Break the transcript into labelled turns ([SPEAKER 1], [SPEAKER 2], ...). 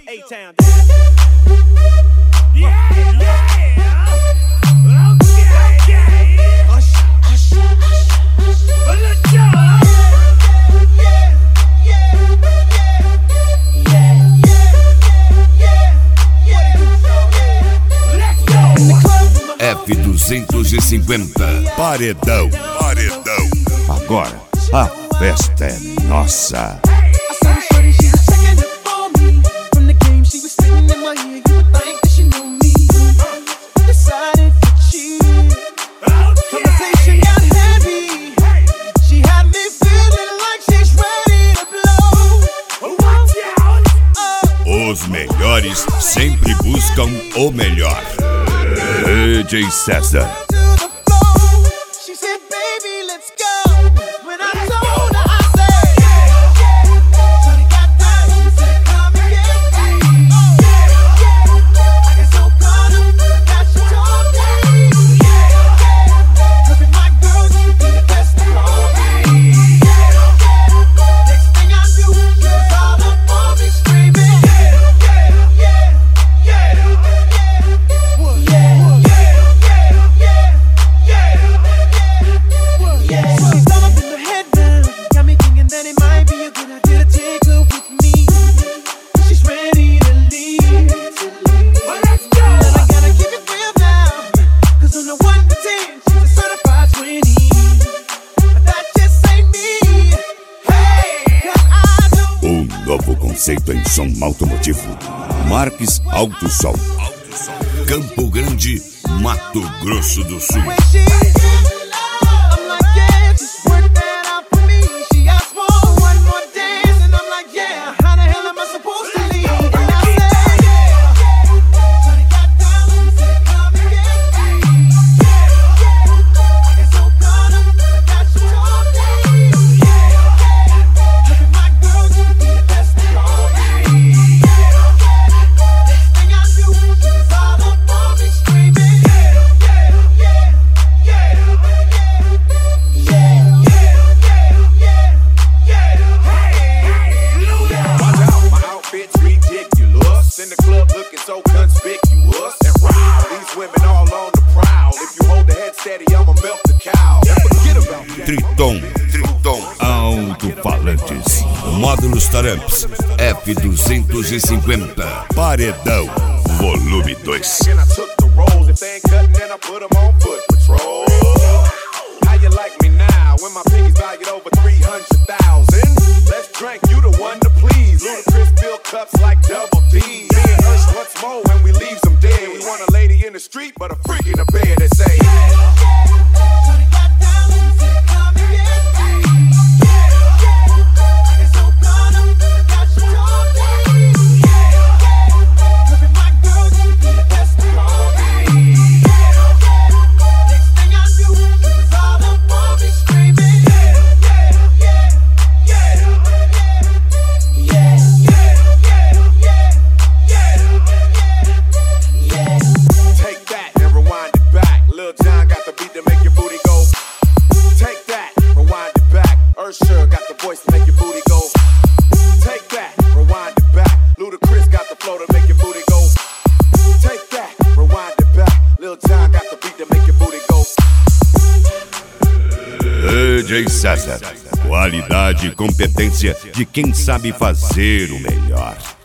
[SPEAKER 1] A-Town.
[SPEAKER 2] F250 Paredão. Agora a festa é nossa. Os melhores sempre buscam o melhor. DJ César. Novo conceito em som automotivo. Marques Auto Som. Campo Grande, Mato Grosso do Sul.
[SPEAKER 3] In the club looking so conspicuous and wild. These women all on the prowl. If you hold the head steady, I'ma milk the cow. Forget about that.
[SPEAKER 2] Triton Alto-Falantes. Módulos Taramps F250 Paredão Volume 2.
[SPEAKER 3] And I took the rolls. If they ain't cutting, then I put them on foot patrol. How you like me now when my piggy's valued over 300,000? Let's drink, you the one to please. Ludacris fill cups like Double D. Me and Ush once more when we leave them dead. We want a lady in the street, but a freak in the bed that say Usher got the voice to make your booty go. Take that, rewind it back. Ludacris got the flow to make your booty go. Take that, rewind it back. Lil Jon got the beat to make your booty go.
[SPEAKER 2] DJ César. Qualidade e competência de quem sabe fazer o melhor.